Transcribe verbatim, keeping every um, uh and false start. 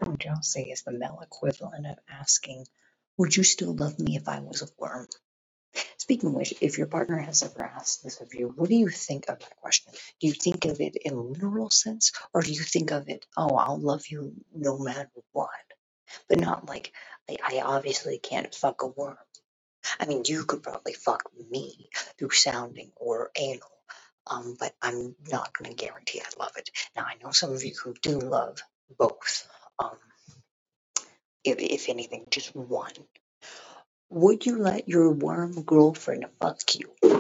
would y'all say is the male equivalent of asking, would you still love me if I was a worm? Speaking of which, if your partner has ever asked this of you, what do you think of that question? Do you think of it in a literal sense, or do you think of it, oh, I'll love you no matter what? But not like, I, I obviously can't fuck a worm. I mean, you could probably fuck me through sounding or anal, um, but I'm not going to guarantee I love it. Now, I know some of you who do love both, um, if, if anything, just one. Would you let your worm girlfriend fuck you?